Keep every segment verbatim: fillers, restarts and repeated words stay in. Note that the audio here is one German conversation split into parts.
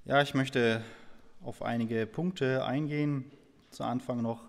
Ja, ich möchte auf einige Punkte eingehen, zu Anfang noch,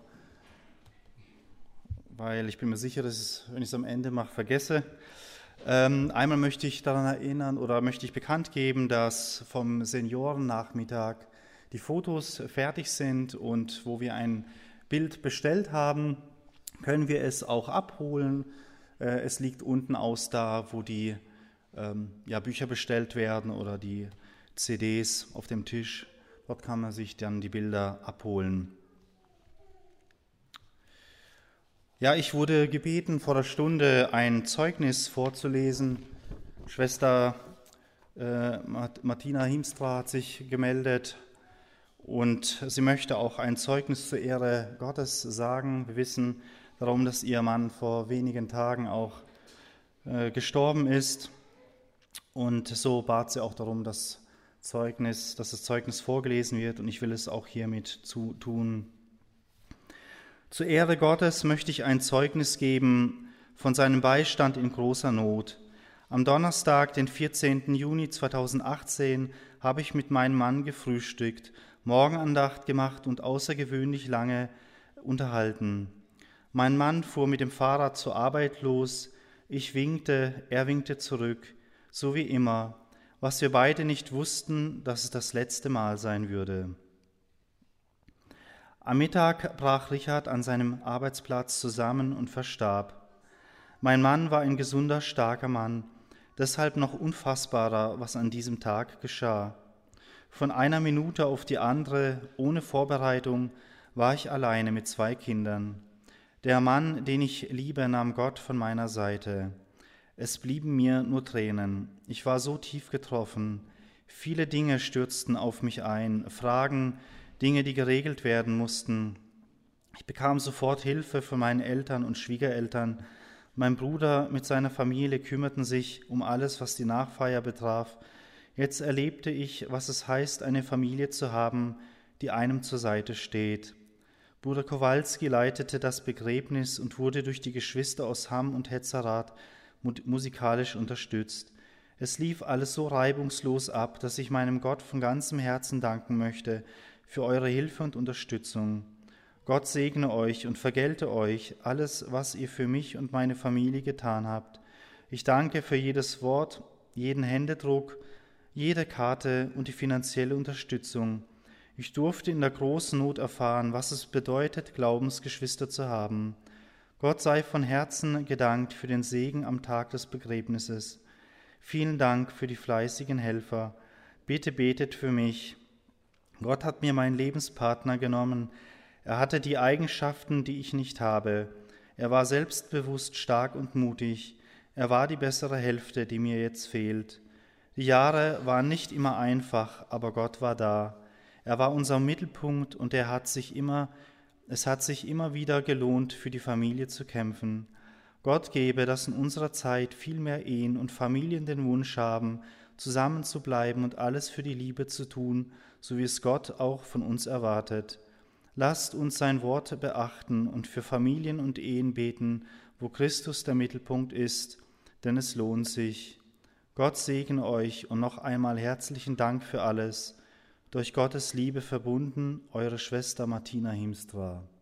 weil ich bin mir sicher, dass ich, wenn ich es am Ende mache, vergesse. Ähm, einmal möchte ich daran erinnern oder möchte ich bekannt geben, dass vom Seniorennachmittag die Fotos fertig sind und wo wir ein Bild bestellt haben, können wir es auch abholen. Äh, es liegt unten aus da, wo die ähm, ja, Bücher bestellt werden oder die C Ds auf dem Tisch. Dort kann man sich dann die Bilder abholen. Ja, ich wurde gebeten, vor der Stunde ein Zeugnis vorzulesen. Schwester äh, Martina Hiemstra hat sich gemeldet und sie möchte auch ein Zeugnis zur Ehre Gottes sagen. Wir wissen darum, dass ihr Mann vor wenigen Tagen auch äh, gestorben ist. Und so bat sie auch darum, dass, Zeugnis, dass das Zeugnis vorgelesen wird, und ich will es auch hiermit zu tun. Zur Ehre Gottes möchte ich ein Zeugnis geben von seinem Beistand in großer Not. Am Donnerstag, den vierzehnten Juni zweitausendachtzehn, habe ich mit meinem Mann gefrühstückt, Morgenandacht gemacht und außergewöhnlich lange unterhalten. Mein Mann fuhr mit dem Fahrrad zur Arbeit los. Ich winkte, er winkte zurück, so wie immer, was wir beide nicht wussten, dass es das letzte Mal sein würde. Am Mittag brach Richard an seinem Arbeitsplatz zusammen und verstarb. Mein Mann war ein gesunder, starker Mann, deshalb noch unfassbarer, was an diesem Tag geschah. Von einer Minute auf die andere, ohne Vorbereitung, war ich alleine mit zwei Kindern. Der Mann, den ich liebe, nahm Gott von meiner Seite. Es blieben mir nur Tränen. Ich war so tief getroffen. Viele Dinge stürzten auf mich ein, Fragen, Dinge, die geregelt werden mussten. Ich bekam sofort Hilfe von meinen Eltern und Schwiegereltern. Mein Bruder mit seiner Familie kümmerten sich um alles, was die Nachfeier betraf. Jetzt erlebte ich, was es heißt, eine Familie zu haben, die einem zur Seite steht. Bruder Kowalski leitete das Begräbnis und wurde durch die Geschwister aus Hamm und Hetzerath musikalisch unterstützt. Es lief alles so reibungslos ab, dass ich meinem Gott von ganzem Herzen danken möchte für eure Hilfe und Unterstützung. Gott segne euch und vergelte euch alles, was ihr für mich und meine Familie getan habt. Ich danke für jedes Wort, jeden Händedruck, jede Karte und die finanzielle Unterstützung. Ich durfte in der großen Not erfahren, was es bedeutet, Glaubensgeschwister zu haben. Gott sei von Herzen gedankt für den Segen am Tag des Begräbnisses. Vielen Dank für die fleißigen Helfer. Bitte betet für mich. Gott hat mir meinen Lebenspartner genommen. Er hatte die Eigenschaften, die ich nicht habe. Er war selbstbewusst, stark und mutig. Er war die bessere Hälfte, die mir jetzt fehlt. Die Jahre waren nicht immer einfach, aber Gott war da. Er war unser Mittelpunkt und er hat sich immer, es hat sich immer wieder gelohnt, für die Familie zu kämpfen. Gott gebe, dass in unserer Zeit viel mehr Ehen und Familien den Wunsch haben, zusammen zu bleiben und alles für die Liebe zu tun, so wie es Gott auch von uns erwartet. Lasst uns sein Wort beachten und für Familien und Ehen beten, wo Christus der Mittelpunkt ist, denn es lohnt sich. Gott segne euch und noch einmal herzlichen Dank für alles. Durch Gottes Liebe verbunden, eure Schwester Martina Hiemstra.